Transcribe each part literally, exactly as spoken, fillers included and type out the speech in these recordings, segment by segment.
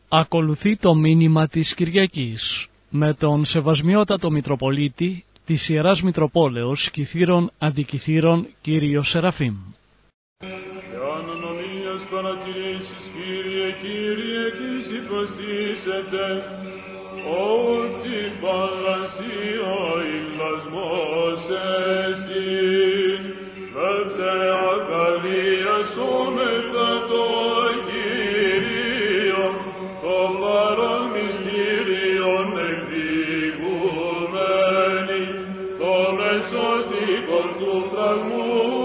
Ακολουθεί το μήνυμα της Κυριακής με τον Σεβασμιότατο Μητροπολίτη της Ιεράς Μητροπόλεως Κυθύρων Αντικυθύρων κύριο Σεραφείμ. Και αν νομίας παρατηρήσεις, Κύριε, Κύριε, της υποστήσετε, ότι παρασία ηλασμός εστίν, βέβαια αγαλίασόμεθα το Κύριο, το παρόν μυστήριον εκδικουμένη, το μεσότικο του φραγμού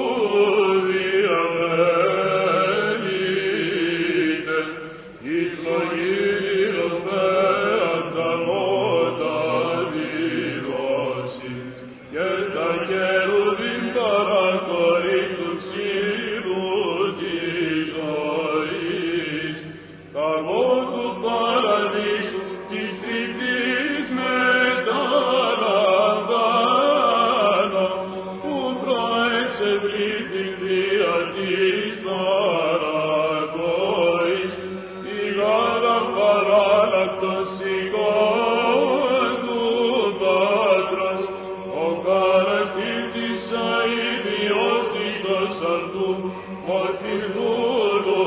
διαβαίνεται, εις το Κύριο Θεάτα μότα δηλώσει, και τα χερουβίμ παρακορεί του ξύλου της ζωής, τα του παραδείσου της τριφτής μεταλαμβάνω, που προεξευρύθην δια της παρακοής, η γάρα παράλλακτος σηκών του Πάτρος, ο χαρακτήρ της αηδιότητος αυτού, ότι δούλου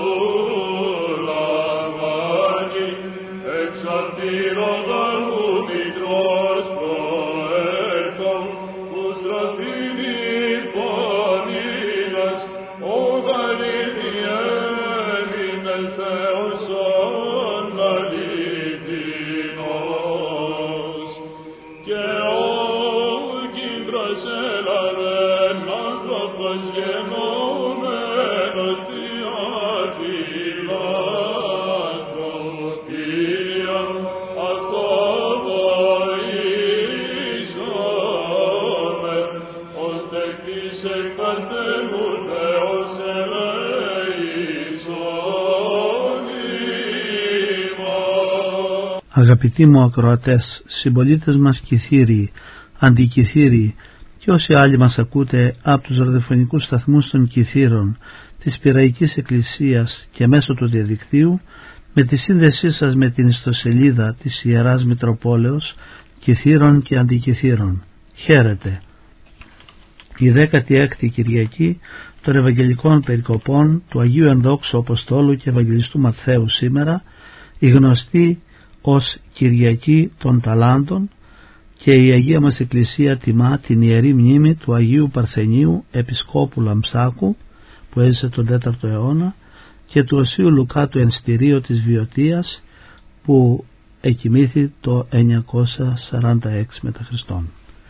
λαμβάνει, εξαρτήρων αργού μητρός προέρχον, που τροφήνει πονήνας, ο γαρίδι έμεινε Θεός ον αληθινός. Και ο Κύπρος έλαβεν άνθρωπος γενόμενος διαφυλακροπία, αυτό βοήσαμε, ως τεχθείς εκ Παρθένου Θεός ελέησον ημάς. Αγαπητοί μου ακροατές, συμπολίτες μας Κυθύριοι, Αντικυθύριοι και όσοι άλλοι μας ακούτε από τους ραδιοφωνικούς σταθμούς των Κυθύρων, της Πειραϊκής Εκκλησίας και μέσω του διαδικτύου, με τη σύνδεσή σας με την ιστοσελίδα της Ιεράς Μητροπόλεως Κυθύρων και Αντικυθύρων. Χαίρετε! Η δέκατη έκτη Κυριακή των Ευαγγελικών Περικοπών του Αγίου Ενδόξου Αποστόλου και Ευαγγελιστού Ματθαίου σήμερα, η γνωστή ως Κυριακή των Ταλάντων, και η Αγία μας Εκκλησία τιμά την ιερή μνήμη του Αγίου Παρθενίου Επισκόπου Λαμψάκου που έζησε τον τέταρτο αιώνα και του Οσίου Λουκά του Ενστηρίου της Βιωτίας που εκοιμήθη το εννιακόσια σαράντα έξι μετά Χριστόν.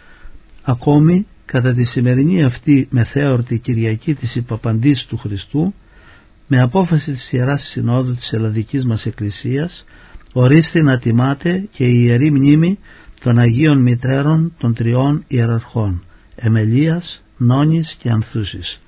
Ακόμη κατά τη σημερινή αυτή μεθέωρτη Κυριακή της Υπαπαντής του Χριστού, με απόφαση της Ιεράς Συνόδου της Ελλαδικής μας Εκκλησίας, ορίστε να τιμάται και η ιερή μνήμη των Αγίων Μητέρων των τριών ιεραρχών Εμελίας, Νόνης και Ανθούσης.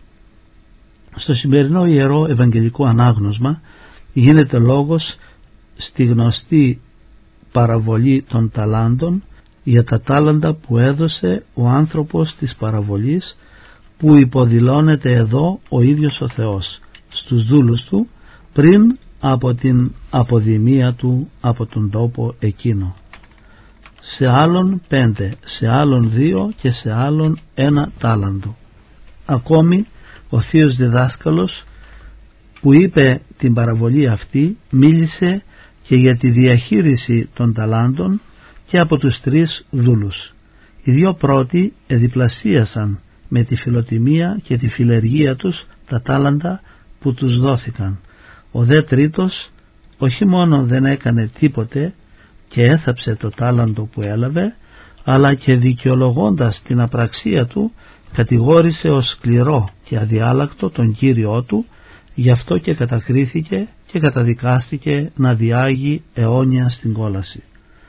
Στο σημερινό ιερό Ευαγγελικό Ανάγνωσμα γίνεται λόγος στη γνωστή παραβολή των ταλάντων, για τα τάλαντα που έδωσε ο άνθρωπος της παραβολής, που υποδηλώνεται εδώ ο ίδιος ο Θεός στους δούλους του πριν από την αποδημία του από τον τόπο εκείνο. Σε άλλον πέντε, σε άλλον δύο και σε άλλον ένα τάλαντο. Ακόμη ο θείος διδάσκαλος που είπε την παραβολή αυτή μίλησε και για τη διαχείριση των ταλάντων και από τους τρεις δούλους. Οι δύο πρώτοι εδιπλασίασαν με τη φιλοτιμία και τη φιλεργία τους τα τάλαντα που τους δόθηκαν. Ο δε τρίτος όχι μόνο δεν έκανε τίποτε και έθαψε το τάλαντο που έλαβε, αλλά και δικαιολογώντας την απραξία του κατηγόρησε ως σκληρό και αδιάλακτο τον Κύριό του, γι' αυτό και κατακρίθηκε και καταδικάστηκε να διάγει αιώνια στην κόλαση.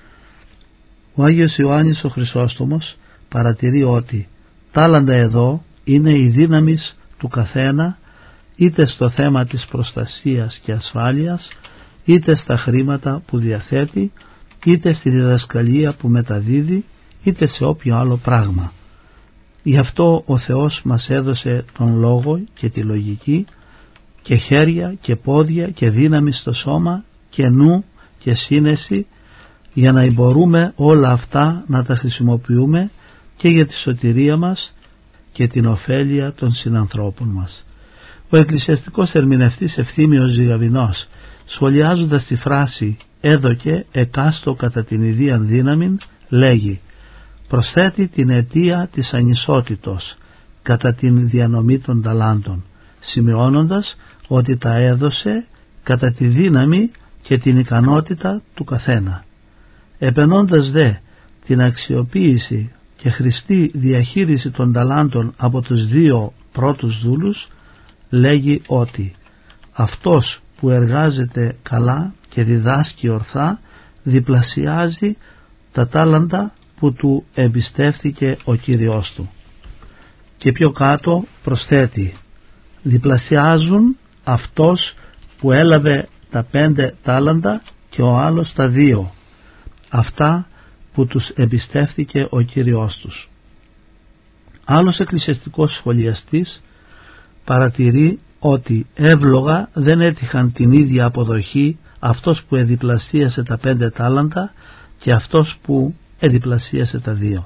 Ο Άγιος Ιωάννης ο Χρυσόστομος παρατηρεί ότι τάλαντα εδώ είναι η δύναμη του καθένα, είτε στο θέμα της προστασίας και ασφάλειας, είτε στα χρήματα που διαθέτει, είτε στη διδασκαλία που μεταδίδει, είτε σε όποιο άλλο πράγμα. Γι' αυτό ο Θεός μας έδωσε τον λόγο και τη λογική και χέρια και πόδια και δύναμη στο σώμα και νου και σύνεση, για να μπορούμε όλα αυτά να τα χρησιμοποιούμε και για τη σωτηρία μας και την ωφέλεια των συνανθρώπων μας. Ο εκκλησιαστικός ερμηνευτής Ευθύμιος Ζυγαβηνός, σχολιάζοντας τη φράση «έδωκε εκάστο κατά την ιδίαν δύναμην», λέγει: προσθέτει την αιτία της ανισότητος κατά την διανομή των ταλάντων, σημειώνοντας ότι τα έδωσε κατά τη δύναμη και την ικανότητα του καθένα. Επενώντας δε την αξιοποίηση και χρηστή διαχείριση των ταλάντων από τους δύο πρώτους δούλους, λέγει ότι αυτός που εργάζεται καλά και διδάσκει ορθά διπλασιάζει τα τάλαντα που του εμπιστεύθηκε ο Κύριος του. Και πιο κάτω προσθέτει: διπλασιάζουν αυτός που έλαβε τα πέντε τάλαντα και ο άλλος τα δύο, αυτά που τους εμπιστεύθηκε ο Κύριος τους. Άλλος εκκλησιαστικός σχολιαστής παρατηρεί ότι εύλογα δεν έτυχαν την ίδια αποδοχή αυτός που εδιπλασίασε τα πέντε τάλαντα και αυτός που εδιπλασίασε τα δύο.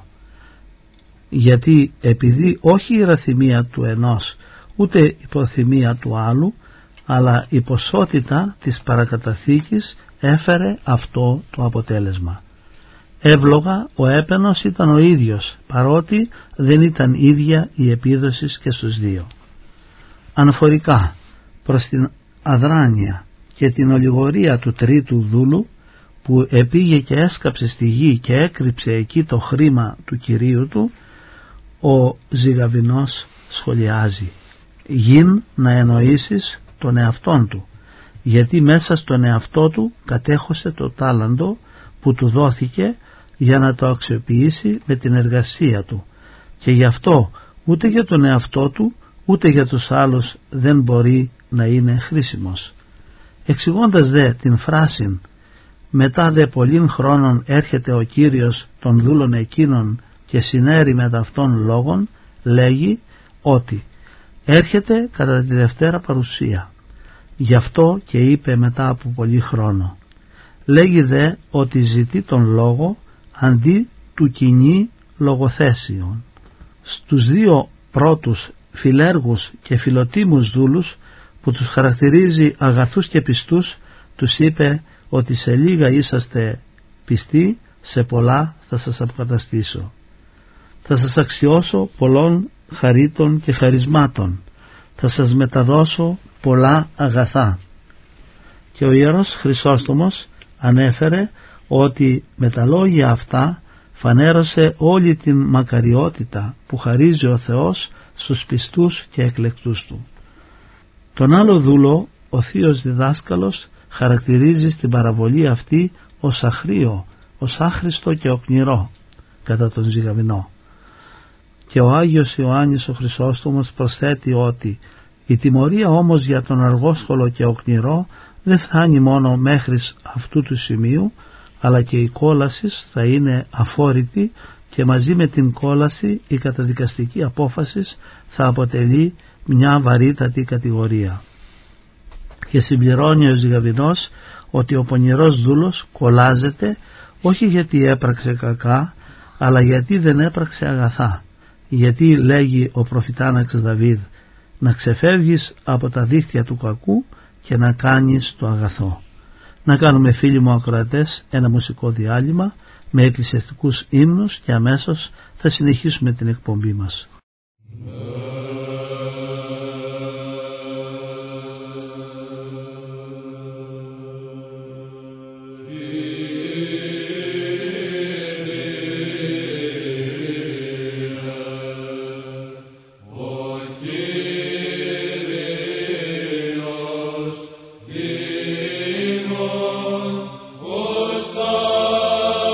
Γιατί επειδή όχι η ραθυμία του ενός ούτε η προθυμία του άλλου, αλλά η ποσότητα της παρακαταθήκης έφερε αυτό το αποτέλεσμα. Εύλογα ο έπαινος ήταν ο ίδιος, παρότι δεν ήταν ίδια η επίδοση και στους δύο. Αναφορικά προς την αδράνεια και την ολιγορία του τρίτου δούλου, που επήγε και έσκαψε στη γη και έκρυψε εκεί το χρήμα του κυρίου του, ο Ζυγαβηνός σχολιάζει: «Γιν να εννοήσεις τον εαυτόν του, γιατί μέσα στον εαυτό του κατέχωσε το τάλαντο που του δόθηκε για να το αξιοποιήσει με την εργασία του, και γι' αυτό ούτε για τον εαυτό του ούτε για τους άλλους δεν μπορεί να είναι χρήσιμος». Εξηγώντας δε την φράση «μετά δε πολλήν χρόνων έρχεται ο Κύριος των δούλων εκείνων και συνέρει με ταυτόν λόγων», λέγει ότι έρχεται κατά τη Δευτέρα παρουσία. Γι' αυτό και είπε μετά από πολύ χρόνο. Λέγει δε ότι ζητεί τον λόγο αντί του κοινή λογοθέσιον. Στους δύο πρώτους φιλέργους και φιλοτίμους δούλους που τους χαρακτηρίζει αγαθούς και πιστούς, τους είπε ότι σε λίγα είσαστε πιστοί, σε πολλά θα σας αποκαταστήσω. Θα σας αξιώσω πολλών χαρίτων και χαρισμάτων, θα σας μεταδώσω πολλά αγαθά. Και ο Ιερός Χρυσόστομος ανέφερε ότι με τα λόγια αυτά φανέρωσε όλη την μακαριότητα που χαρίζει ο Θεός στους πιστούς και εκλεκτούς του. Τον άλλο δούλο ο θείος διδάσκαλος χαρακτηρίζει στην παραβολή αυτή ως αχρίο, ως άχρηστο και οκνηρό κατά τον Ζυγαβηνό. Και ο Άγιος Ιωάννης ο Χρυσόστομος προσθέτει ότι η τιμωρία όμως για τον αργόσχολο και οκνηρό δεν φτάνει μόνο μέχρι αυτού του σημείου, αλλά και η κόλαση θα είναι αφόρητη και μαζί με την κόλαση η καταδικαστική απόφαση θα αποτελεί μια βαρύτατη κατηγορία. Και συμπληρώνει ο Ζυγαβηνός ότι ο πονηρός δούλος κολλάζεται όχι γιατί έπραξε κακά, αλλά γιατί δεν έπραξε αγαθά. Γιατί λέγει ο προφητάναξ Δαβίδ, να ξεφεύγεις από τα δίχτυα του κακού και να κάνεις το αγαθό. Να κάνουμε, φίλοι μου ακροατές, ένα μουσικό διάλειμμα με εκκλησιαστικούς ύμνους και αμέσως θα συνεχίσουμε την εκπομπή μας.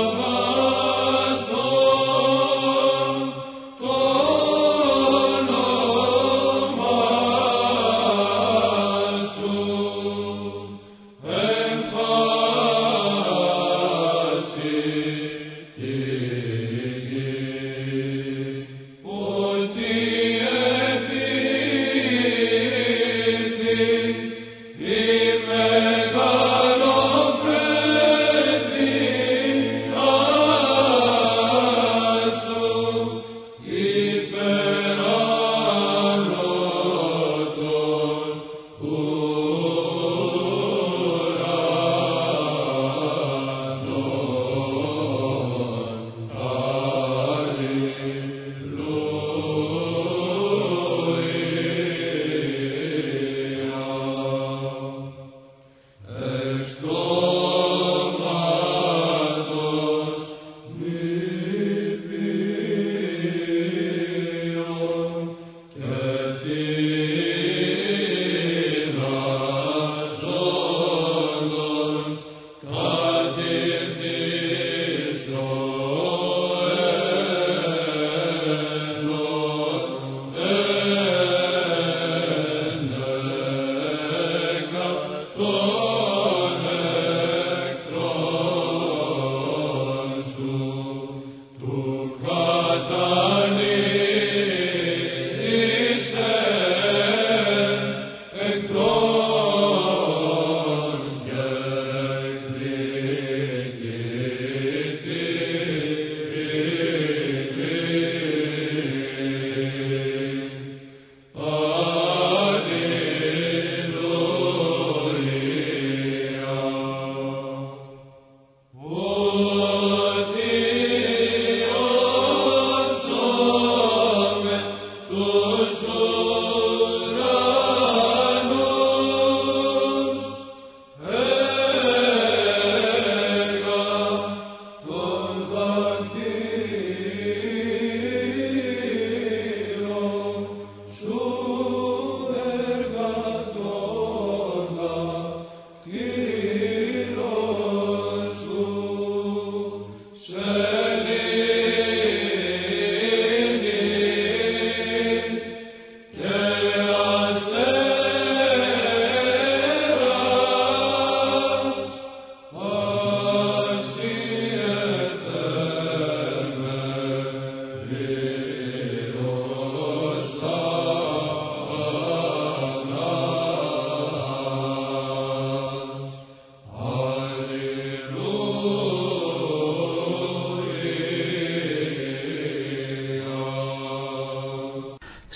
Oh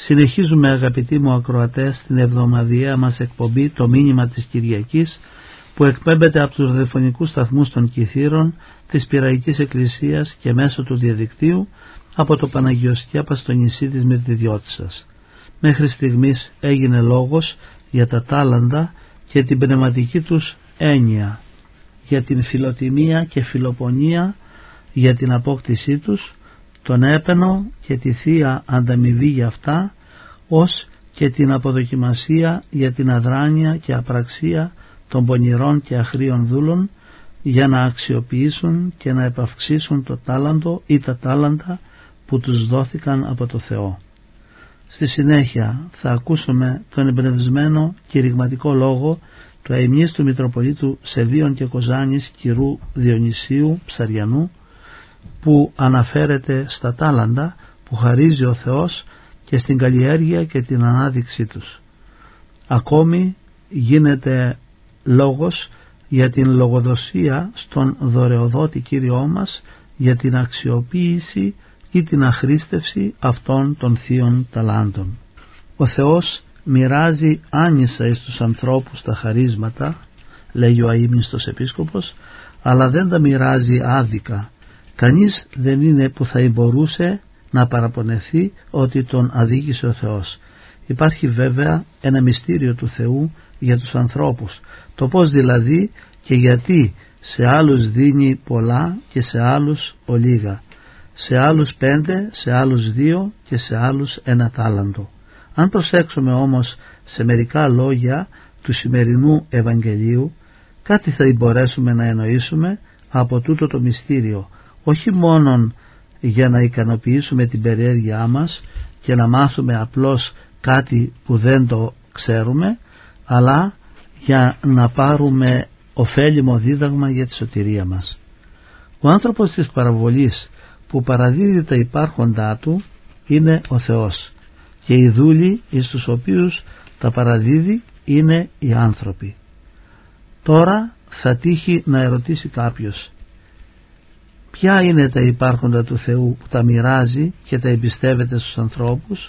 Συνεχίζουμε, αγαπητοί μου ακροατές, την εβδομαδιαία μας εκπομπή «Το μήνυμα της Κυριακής», που εκπέμπεται από τους ραδιοφωνικούς σταθμούς των Κιθήρων της Πειραϊκής Εκκλησίας και μέσω του διαδικτύου από το Παναγιοσκέπα στο νησί της Μυρτιδιώτισσας. Μέχρι στιγμής έγινε λόγος για τα τάλαντα και την πνευματική τους έννοια, για την φιλοτιμία και φιλοπονία, για την απόκτησή τους, τον έπαινο και τη θεία ανταμοιβή για αυτά, ως και την αποδοκιμασία για την αδράνεια και απραξία των πονηρών και αχρίων δούλων, για να αξιοποιήσουν και να επαυξήσουν το τάλαντο ή τα τάλαντα που τους δόθηκαν από το Θεό. Στη συνέχεια θα ακούσουμε τον εμπνευσμένο κηρυγματικό λόγο του αημνίστου Μητροπολίτου Σεβίων και Κοζάνης κυρού Διονυσίου Ψαριανού, που αναφέρεται στα τάλαντα που χαρίζει ο Θεός και στην καλλιέργεια και την ανάδειξή τους. Ακόμη γίνεται λόγος για την λογοδοσία στον δωρεοδότη Κύριό μας, για την αξιοποίηση ή την αχρήστευση αυτών των θείων ταλάντων. Ο Θεός μοιράζει άνισα εις τους ανθρώπους τα χαρίσματα, λέει ο αείμνηστος επίσκοπος, αλλά δεν τα μοιράζει άδικα. Κανείς δεν είναι που θα μπορούσε να παραπονεθεί ότι τον αδίκησε ο Θεός. Υπάρχει βέβαια ένα μυστήριο του Θεού για τους ανθρώπους, το πώς δηλαδή και γιατί σε άλλους δίνει πολλά και σε άλλους ολίγα, σε άλλους πέντε, σε άλλους δύο και σε άλλους ένα τάλαντο. Αν προσέξουμε όμως σε μερικά λόγια του σημερινού Ευαγγελίου, κάτι θα μπορέσουμε να εννοήσουμε από τούτο το μυστήριο, όχι μόνον για να ικανοποιήσουμε την περιέργειά μας και να μάθουμε απλώς κάτι που δεν το ξέρουμε, αλλά για να πάρουμε ωφέλιμο δίδαγμα για τη σωτηρία μας. Ο άνθρωπος της παραβολής που παραδίδει τα υπάρχοντά του είναι ο Θεός, και οι δούλοι εις τους οποίους τα παραδίδει είναι οι άνθρωποι. Τώρα θα τύχει να ερωτήσει κάποιος, ποια είναι τα υπάρχοντα του Θεού που τα μοιράζει και τα εμπιστεύεται στους ανθρώπους?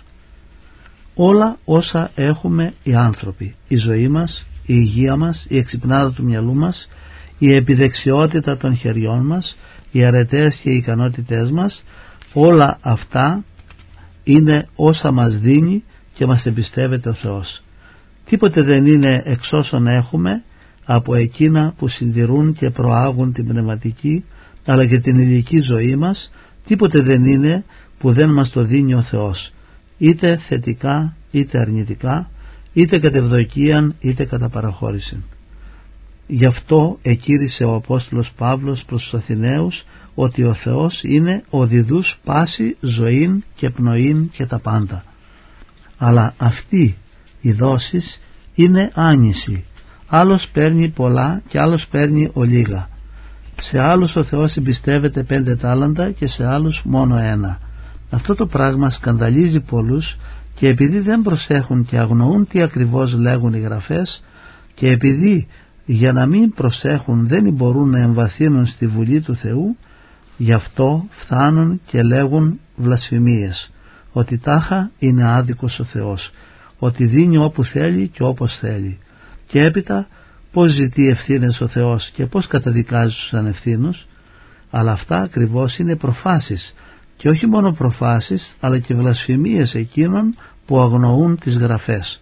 Όλα όσα έχουμε οι άνθρωποι, η ζωή μας, η υγεία μας, η εξυπνάδα του μυαλού μας, η επιδεξιότητα των χεριών μας, οι αρετές και οι ικανότητές μας, όλα αυτά είναι όσα μας δίνει και μας εμπιστεύεται ο Θεός. Τίποτε δεν είναι εξ όσων έχουμε από εκείνα που συντηρούν και προάγουν την πνευματική αλλά και την ηλική ζωή μας, τίποτε δεν είναι που δεν μας το δίνει ο Θεός, είτε θετικά είτε αρνητικά, είτε κατ' ευδοκίαν είτε κατά παραχώρηση. Γι' αυτό εκήρυσε ο Απόστολος Παύλος προς τους Αθηναίους ότι ο Θεός είναι ο διδούς πάση ζωήν και πνοήν και τα πάντα. Αλλά αυτή η δόσεις είναι άνηση, άλλος παίρνει πολλά και άλλος παίρνει ολίγα. Σε άλλους ο Θεός εμπιστεύεται πέντε τάλαντα και σε άλλους μόνο ένα. Αυτό το πράγμα σκανδαλίζει πολλούς, και επειδή δεν προσέχουν και αγνοούν τι ακριβώς λέγουν οι γραφές, και επειδή για να μην προσέχουν δεν μπορούν να εμβαθύνουν στη Βουλή του Θεού, γι' αυτό φτάνουν και λέγουν βλασφημίες, ότι τάχα είναι άδικος ο Θεός, ότι δίνει όπου θέλει και όπως θέλει. Και έπειτα πώς ζητεί ευθύνες ο Θεός και πώς καταδικάζει τους ανευθύνους? Αλλά αυτά ακριβώς είναι προφάσεις, και όχι μόνο προφάσεις αλλά και βλασφημίες εκείνων που αγνοούν τις γραφές.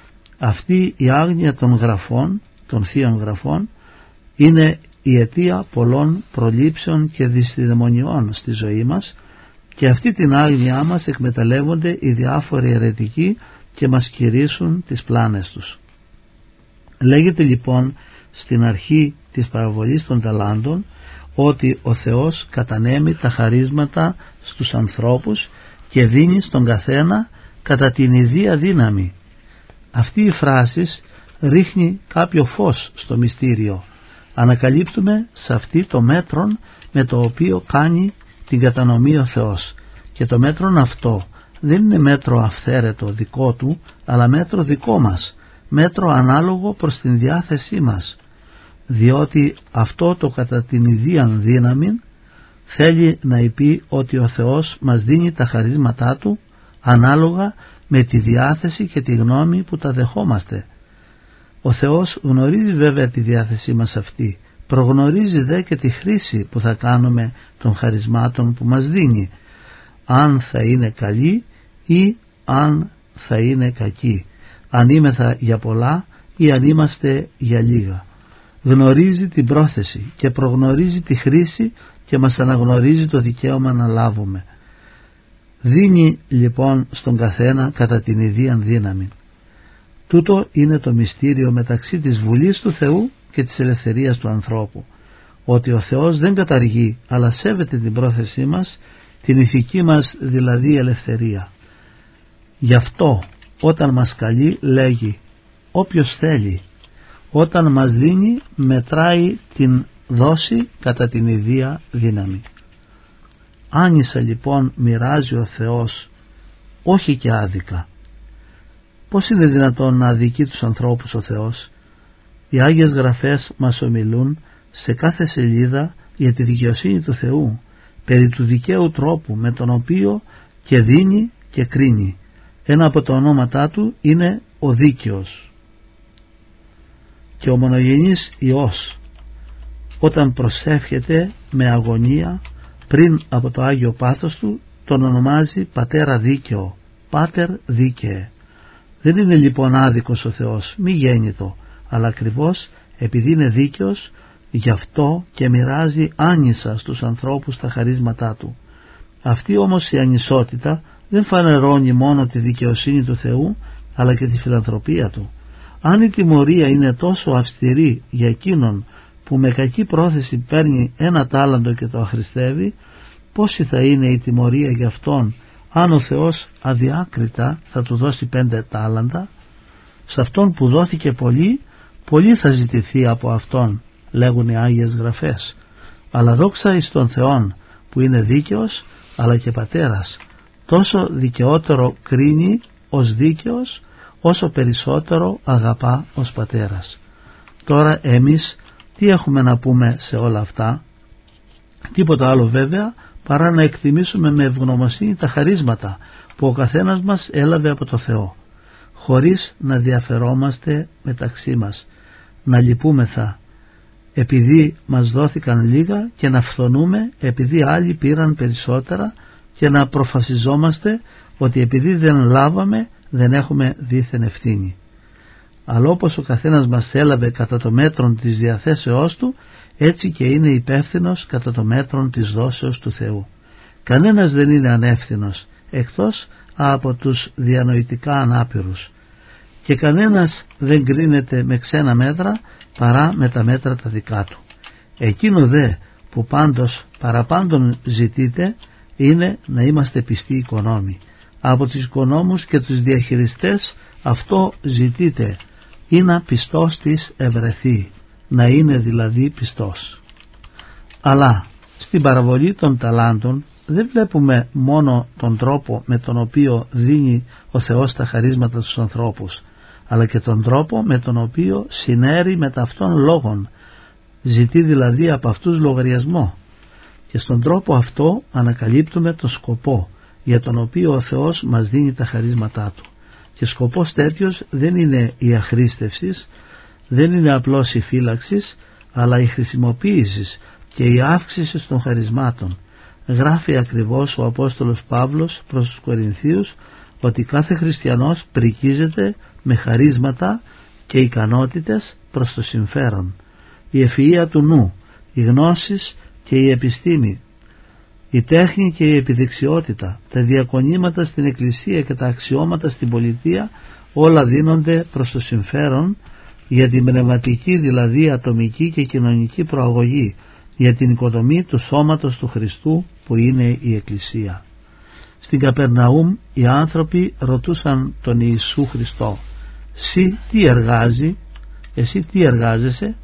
Αυτή η άγνοια των γραφών, των θείων γραφών, είναι η αιτία πολλών προλήψεων και δυσδαιμονιών στη ζωή μας, και αυτή την άγνοιά μας εκμεταλλεύονται οι διάφοροι αιρετικοί και μας κηρύσσουν τις πλάνες τους. Λέγεται λοιπόν στην αρχή της παραβολής των ταλάντων ότι ο Θεός κατανέμει τα χαρίσματα στους ανθρώπους και δίνει στον καθένα κατά την ιδία δύναμη. Αυτή η φράση ρίχνει κάποιο φως στο μυστήριο. Ανακαλύπτουμε σε αυτή το μέτρον με το οποίο κάνει την κατανομή ο Θεός, και το μέτρον αυτό δεν είναι μέτρο αυθαίρετο δικό του, αλλά μέτρο δικό μας, μέτρο ανάλογο προς την διάθεσή μας, διότι αυτό το κατά την ιδίαν δύναμη θέλει να πει ότι ο Θεός μας δίνει τα χαρίσματά του ανάλογα με τη διάθεση και τη γνώμη που τα δεχόμαστε. Ο Θεός γνωρίζει βέβαια τη διάθεσή μας αυτή, προγνωρίζει δε και τη χρήση που θα κάνουμε των χαρισμάτων που μας δίνει, αν θα είναι καλή ή αν θα είναι κακή, αν είμεθα για πολλά ή αν είμαστε για λίγα. Γνωρίζει την πρόθεση και προγνωρίζει τη χρήση και μας αναγνωρίζει το δικαίωμα να λάβουμε. Δίνει λοιπόν στον καθένα κατά την ιδίαν δύναμη. Τούτο είναι το μυστήριο μεταξύ της βουλής του Θεού και της ελευθερίας του ανθρώπου, ότι ο Θεός δεν καταργεί αλλά σέβεται την πρόθεσή μας, την ηθική μας δηλαδή ελευθερία. Γι' αυτό όταν μας καλεί λέγει όποιος θέλει, όταν μας δίνει μετράει την δόση κατά την ιδία δύναμη. Άνισα λοιπόν μοιράζει ο Θεός, όχι και άδικα. Πώς είναι δυνατόν να αδικεί τους ανθρώπους ο Θεός? Οι Άγιες Γραφές μας ομιλούν σε κάθε σελίδα για τη δικαιοσύνη του Θεού, περί του δικαίου τρόπου με τον οποίο και δίνει και κρίνει. Ένα από τα ονόματά του είναι ο δίκαιος. Και ο μονογενής Υιός, όταν προσεύχεται με αγωνία πριν από το Άγιο Πάθος του, τον ονομάζει Πατέρα Δίκαιο, Πάτερ Δίκαιε. Δεν είναι λοιπόν άδικος ο Θεός, μη γέννητο, αλλά ακριβώς επειδή είναι δίκαιος, γι' αυτό και μοιράζει άνισα στους ανθρώπους τα χαρίσματά του. Αυτή όμως η ανισότητα δεν φανερώνει μόνο τη δικαιοσύνη του Θεού, αλλά και τη φιλανθρωπία του. Αν η τιμωρία είναι τόσο αυστηρή για εκείνον που με κακή πρόθεση παίρνει ένα τάλαντο και το αχρηστεύει, πόση θα είναι η τιμωρία για αυτόν αν ο Θεός αδιάκριτα θα του δώσει πέντε τάλαντα? Σε αυτόν που δόθηκε πολύ, πολύ θα ζητηθεί από αυτόν, λέγουν οι Άγιες Γραφές. Αλλά δόξα εις τον Θεόν που είναι δίκαιος αλλά και πατέρας, τόσο δικαιότερο κρίνει ως δίκαιος όσο περισσότερο αγαπά ως πατέρας. Τώρα εμείς τι έχουμε να πούμε σε όλα αυτά? Τίποτα άλλο βέβαια παρά να εκτιμήσουμε με ευγνωμοσύνη τα χαρίσματα που ο καθένας μας έλαβε από το Θεό, χωρίς να διαφερόμαστε μεταξύ μας, να λυπούμεθα επειδή μας δόθηκαν λίγα και να φθονούμε επειδή άλλοι πήραν περισσότερα και να προφασιζόμαστε ότι επειδή δεν λάβαμε δεν έχουμε δίθεν ευθύνη. Αλλά όπως ο καθένας μας έλαβε κατά το μέτρον της διαθέσεώς του, έτσι και είναι υπεύθυνος κατά το μέτρον της δόσεως του Θεού. Κανένας δεν είναι ανεύθυνος εκτός από τους διανοητικά ανάπηρους, και κανένας δεν κρίνεται με ξένα μέτρα παρά με τα μέτρα τα δικά του. Εκείνο δε που πάντως παραπάντων ζητείτε είναι να είμαστε πιστοί οικονόμοι. Από τους οικονόμους και τους διαχειριστές αυτό ζητείτε, ή να πιστός της ευρεθεί, να είναι δηλαδή πιστός. Αλλά στην παραβολή των ταλάντων δεν βλέπουμε μόνο τον τρόπο με τον οποίο δίνει ο Θεός τα χαρίσματα στους ανθρώπους, αλλά και τον τρόπο με τον οποίο συνέρει με ταυτόν λόγων, ζητεί δηλαδή από αυτούς λογαριασμό, και στον τρόπο αυτό ανακαλύπτουμε τον σκοπό για τον οποίο ο Θεός μας δίνει τα χαρίσματά του. Και σκοπός τέτοιος δεν είναι η αχρήστευση, δεν είναι απλώς η φύλαξη, αλλά η χρησιμοποίηση και η αύξηση των χαρισμάτων. Γράφει ακριβώς ο Απόστολος Παύλος προς τους Κορινθίους ότι κάθε χριστιανός πρικίζεται με χαρίσματα και ικανότητες προς το συμφέρον. Η ευφυΐα του νου, οι γνώσεις και η επιστήμη, η τέχνη και η επιδεξιότητα, τα διακονήματα στην Εκκλησία και τα αξιώματα στην πολιτεία, όλα δίνονται προς το συμφέρον, για την πνευματική δηλαδή ατομική και κοινωνική προαγωγή, για την οικοδομή του σώματος του Χριστού που είναι η Εκκλησία. Στην Καπερναούμ οι άνθρωποι ρωτούσαν τον Ιησού Χριστό, «Συ τι εργάζει, εσύ τι εργάζεσαι?»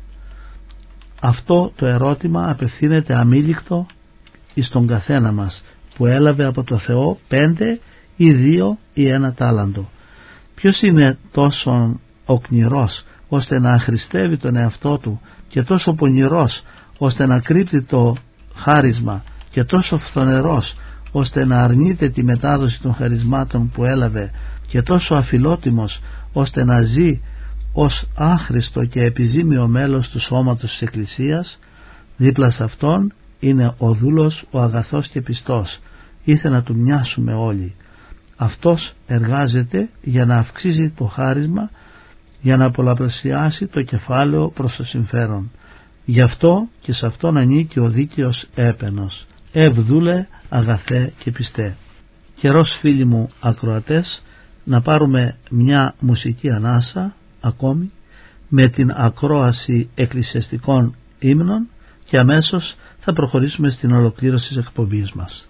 Αυτό το ερώτημα απευθύνεται αμήλικτο εις τον καθένα μας που έλαβε από το Θεό πέντε ή δύο ή ένα τάλαντο. Ποιος είναι τόσο οκνηρός ώστε να αχρηστεύει τον εαυτό του και τόσο πονηρός ώστε να κρύπτει το χάρισμα και τόσο φθονερός ώστε να αρνείται τη μετάδοση των χαρισμάτων που έλαβε και τόσο αφιλότιμος ώστε να ζει ως άχρηστο και επιζήμιο μέλος του σώματος της Εκκλησίας, δίπλα σε αυτόν είναι ο δούλος, ο αγαθός και πιστός, ήθε να του μοιάσουμε όλοι. Αυτός εργάζεται για να αυξήσει το χάρισμα, για να πολλαπλασιάσει το κεφάλαιο προς το συμφέρον. Γι' αυτό και σε αυτόν ανήκει ο δίκαιος έπαινος. Ευδούλε, αγαθέ και πιστέ. Καιρός, φίλοι μου ακροατές, να πάρουμε μια μουσική ανάσα ακόμη με την ακρόαση εκκλησιαστικών ύμνων και αμέσως θα προχωρήσουμε στην ολοκλήρωση της εκπομπής μας.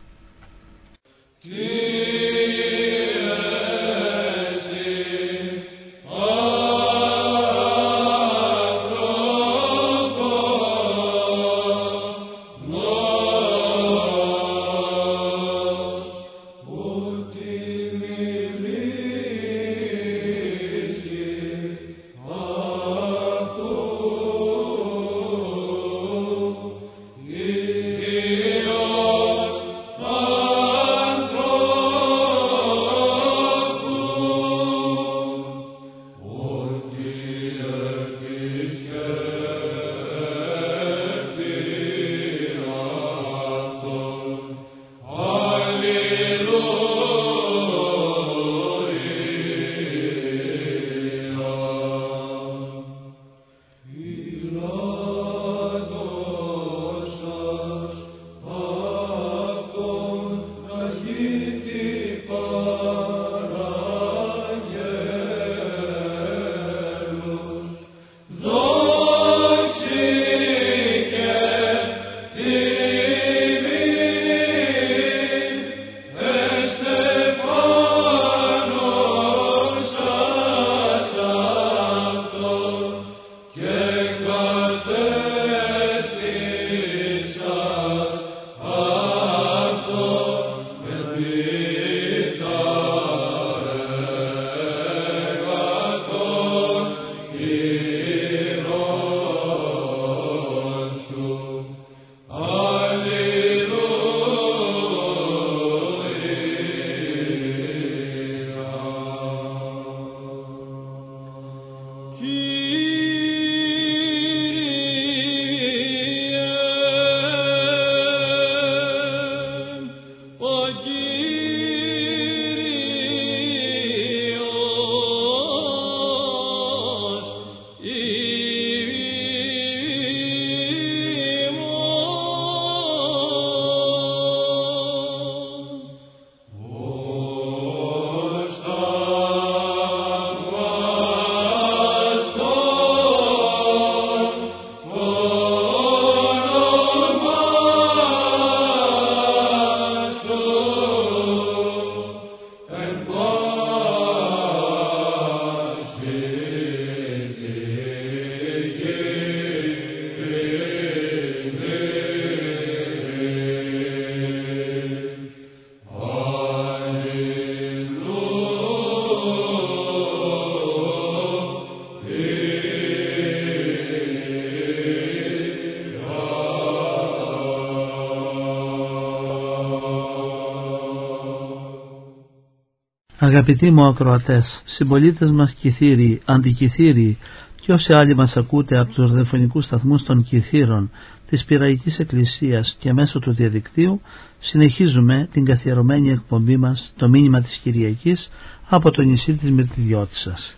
Αγαπητοί μου ακροατές, συμπολίτες μας Κιθύριοι, αντικιθύριοι και όσοι άλλοι μας ακούτε από τους ραδιοφωνικούς σταθμούς των Κιθύρων της Πειραϊκής Εκκλησίας και μέσω του διαδικτύου, συνεχίζουμε την καθιερωμένη εκπομπή μας, το μήνυμα της Κυριακής, από το νησί της Μυρτιδιώτισσας.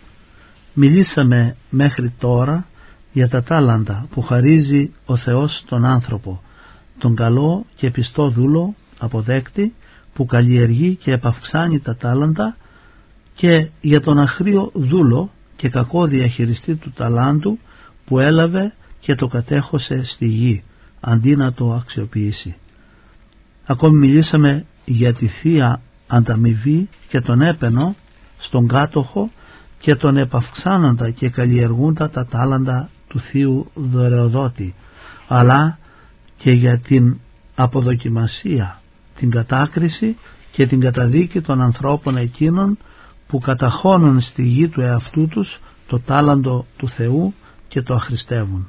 Μιλήσαμε μέχρι τώρα για τα τάλαντα που χαρίζει ο Θεός στον άνθρωπο, τον καλό και πιστό δούλο αποδέκτη που καλλιεργεί και επαυξάνει τα τάλαντα, και για τον αχρίο δούλο και κακό διαχειριστή του ταλάντου που έλαβε και το κατέχωσε στη γη αντί να το αξιοποιήσει. Ακόμη μιλήσαμε για τη θεία ανταμοιβή και τον έπαινο στον κάτοχο και τον επαυξάνοντα και καλλιεργούντα τα τάλαντα του θείου δωρεοδότη, αλλά και για την αποδοκιμασία, την κατάκριση και την καταδίκη των ανθρώπων εκείνων που καταχώνουν στη γη του εαυτού τους το τάλαντο του Θεού και το αχρηστεύουν.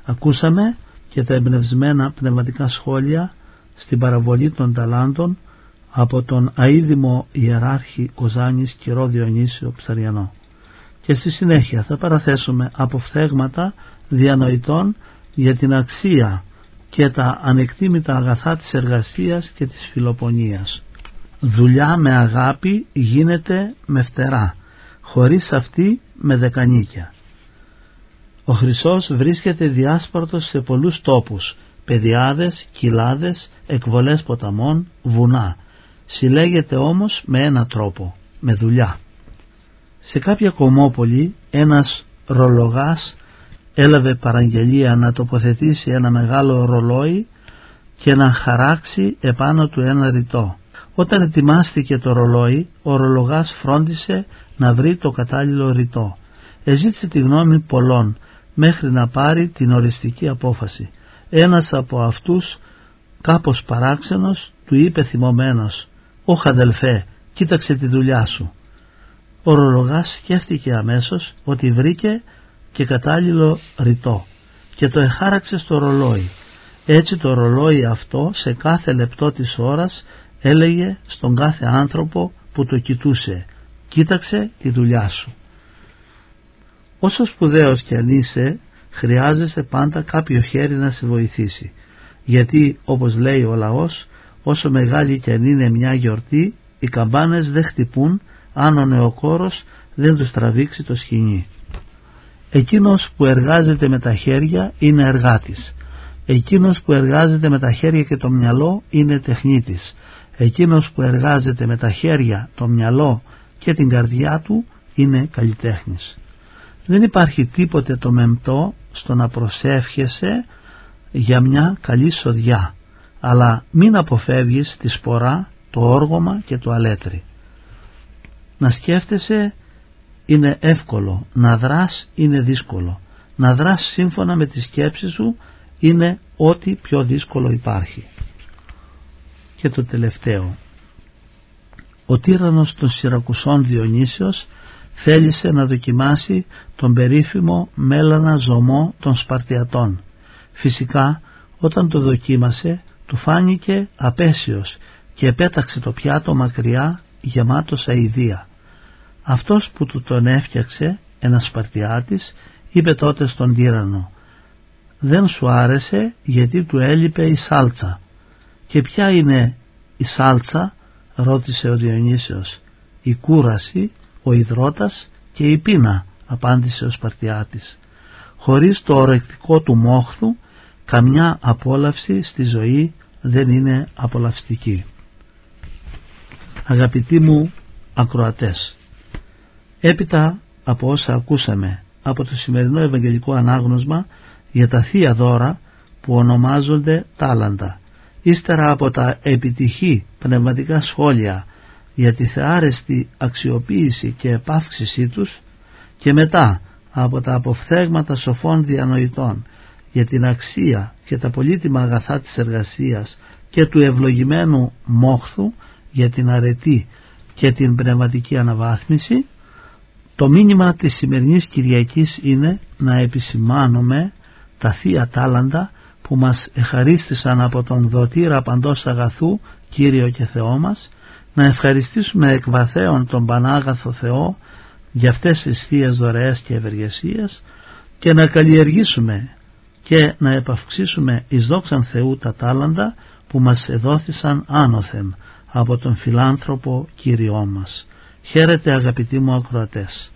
Ακούσαμε και τα εμπνευσμένα πνευματικά σχόλια στην παραβολή των ταλάντων από τον αείδημο ιεράρχη Κοζάνης Κυρό Διονύσιο Ψαριανό. Και στη συνέχεια θα παραθέσουμε αποφθέγματα διανοητών για την αξία και τα ανεκτήμητα αγαθά της εργασίας και της φιλοπονίας. Δουλειά με αγάπη γίνεται με φτερά, χωρίς αυτή με δεκανίκια. Ο Χρυσός βρίσκεται διάσπαρτος σε πολλούς τόπους, πεδιάδες, κοιλάδες, εκβολές ποταμών, βουνά. Συλλέγεται όμως με ένα τρόπο, με δουλειά. Σε κάποια κομμόπολη ένας ρολογάς έλαβε παραγγελία να τοποθετήσει ένα μεγάλο ρολόι και να χαράξει επάνω του ένα ρητό. Όταν ετοιμάστηκε το ρολόι, ο ρολογάς φρόντισε να βρει το κατάλληλο ρητό. Εζήτησε τη γνώμη πολλών μέχρι να πάρει την οριστική απόφαση. Ένας από αυτούς, κάπως παράξενος, του είπε θυμωμένος: «Όχ αδελφέ, κοίταξε τη δουλειά σου». Ο ρολογάς σκέφτηκε αμέσως ότι βρήκε και κατάλληλο ρητό και το εχάραξε στο ρολόι. Έτσι το ρολόι αυτό σε κάθε λεπτό της ώρας έλεγε στον κάθε άνθρωπο που το κοιτούσε: «Κοίταξε τη δουλειά σου». Όσο σπουδαίος κι αν είσαι, χρειάζεσαι πάντα κάποιο χέρι να σε βοηθήσει, γιατί όπως λέει ο λαός, όσο μεγάλη κι αν είναι μια γιορτή, οι καμπάνες δεν χτυπούν αν ο νεοκόρος δεν τους τραβήξει το σκοινί. Εκείνος που εργάζεται με τα χέρια είναι εργάτης. Εκείνος που εργάζεται με τα χέρια και το μυαλό είναι τεχνίτης. Εκείνος που εργάζεται με τα χέρια, το μυαλό και την καρδιά του είναι καλλιτέχνης. Δεν υπάρχει τίποτε το μεμπτό στο να προσεύχεσαι για μια καλή σοδιά, αλλά μην αποφεύγεις τη σπορά, το όργωμα και το αλέτρι. Να σκέφτεσαι είναι εύκολο, να δράς είναι δύσκολο. Να δράς σύμφωνα με τη σκέψη σου είναι ό,τι πιο δύσκολο υπάρχει. Και το τελευταίο. Ο τύραννος των Σιρακουσών Διονύσιος θέλησε να δοκιμάσει τον περίφημο μέλανα ζωμό των Σπαρτιατών. Φυσικά όταν το δοκίμασε του φάνηκε απέσιος και επέταξε το πιάτο μακριά γεμάτο αηδία. Αυτός που του τον έφτιαξε, ένας Σπαρτιάτης, είπε τότε στον τύραννο: «Δεν σου άρεσε γιατί του έλειπε η σάλτσα». «Και ποια είναι η σάλτσα?» ρώτησε ο Διονύσιος. «Η κούραση, ο υδρότας και η πείνα», απάντησε ο Σπαρτιάτης. «Χωρίς το ορεκτικό του μόχθου καμιά απόλαυση στη ζωή δεν είναι απολαυστική». Αγαπητοί μου ακροατές, έπειτα από όσα ακούσαμε από το σημερινό Ευαγγελικό Ανάγνωσμα για τα θεία δώρα που ονομάζονται τάλαντα, ύστερα από τα επιτυχή πνευματικά σχόλια για τη θεάρεστη αξιοποίηση και επαύξησή τους, και μετά από τα αποφθέγματα σοφών διανοητών για την αξία και τα πολύτιμα αγαθά της εργασίας και του ευλογημένου μόχθου για την αρετή και την πνευματική αναβάθμιση, το μήνυμα της σημερινής Κυριακής είναι να επισημάνουμε τα θεία τάλαντα που μας εχαρίστησαν από τον δοτήρα παντός αγαθού, Κύριο και Θεό μας, να ευχαριστήσουμε εκ βαθέων τον Πανάγαθο Θεό για αυτές τις θείες δωρεές και ευεργεσίες και να καλλιεργήσουμε και να επαυξήσουμε εις δόξαν Θεού τα τάλαντα που μας εδόθησαν άνωθεν από τον φιλάνθρωπο Κύριό μας. Χαίρετε αγαπητοί μου ακροατές.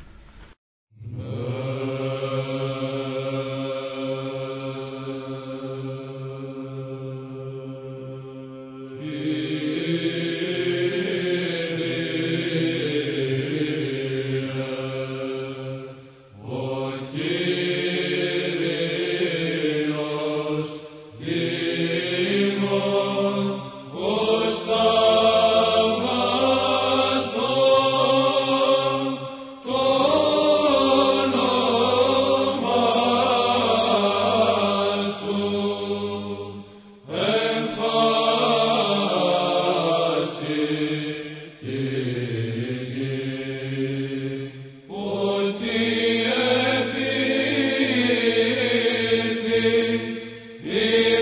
Yeah.